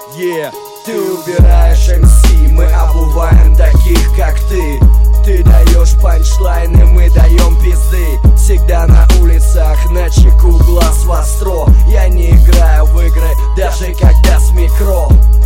Ты убираешь МС, мы обуваем таких, как ты. Ты даешь панчлайны, мы даем пизды. Всегда на улицах, на чеку, глаз востро. Я не играю в игры, даже когда с микро.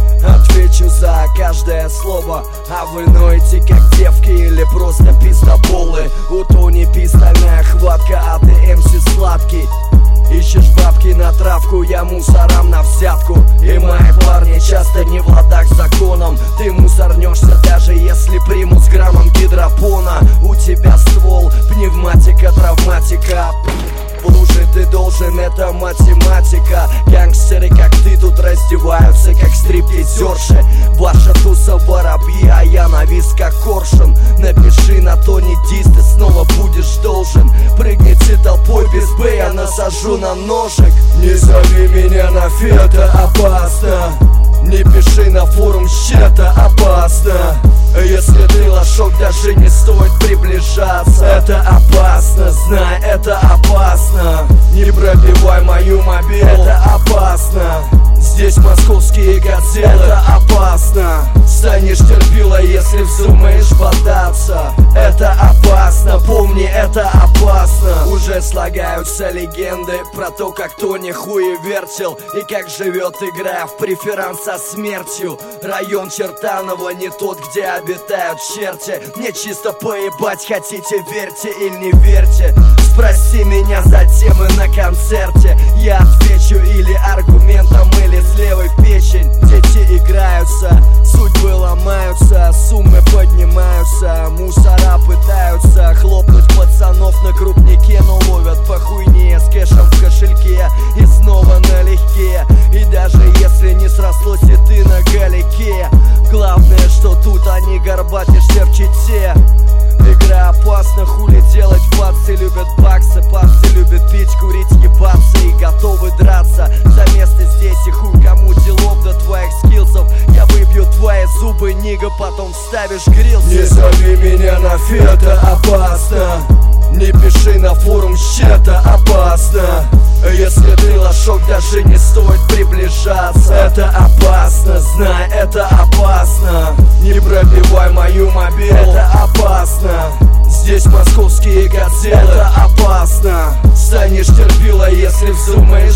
Отвечу за каждое слово, а вы ноете как девки или просто пиздоболы. У Тони пистольная хватка, а ты МС сладкий. Ищешь бабки на травку, я мусорам на взятку. И мои парни часто не в ладах с законом. Ты мусорнешься, даже если примут с граммом гидропона. У тебя ствол, пневматика, травматика. В луже ты должен, это математика. Гангстеры, как ты, тут раздеваются, как стриптизерши. Ваша туса воробьи, а я навис, как коршун. Напиши на Тони дис, ты снова будешь должен. Прыгните толпой без Б, я насажу на ножик. Не зови меня на фи, это опасно. Не пиши на форум, это опасно. Если ты лошок, даже не стоит приближаться. Это опасно, знай, это опасно. Не пробивай мою мобилу, это опасно. Здесь московские газеты, это опасно. Станешь терпила, если вздумаешь бодаться. Это опасно, помни, это опасно. Уже слагаются легенды про то, как Тони хуевертил и как живет, играя в преферанс со смертью. Район Чертаново не тот, где обитают черти. Мне чисто поебать, хотите верьте или не верьте. Спроси меня за темы на концерте. Я отвечу или аргументом, или с левой в печень. Дети играются, судьбы ломаются, суммы поднимаются. Мусора пытаются хлопнуть пацанов на крупнике, но ловят по хуйне с кэшем в кошельке и снова налегке. И даже если не срослось и ты на галике, главное, что тут они горбатишься в Чите. Игра опасна, хули делать, пацы любят баксы. Пацы любят пить, курить, ебаться и готовы драться за место здесь и хуй кому делов до твоих скиллсов. Я выбью твои зубы, нига, потом вставишь грилс. Не зови меня на фи, это опасно. Не пиши на форум, это опасно. Если ты лошок, даже не стоит приближаться. Это опасно, знай, это опасно. Не пробивай мою мобилу, это опасно. Здесь московские газеты, это опасно. Станешь терпила, если вздумаешь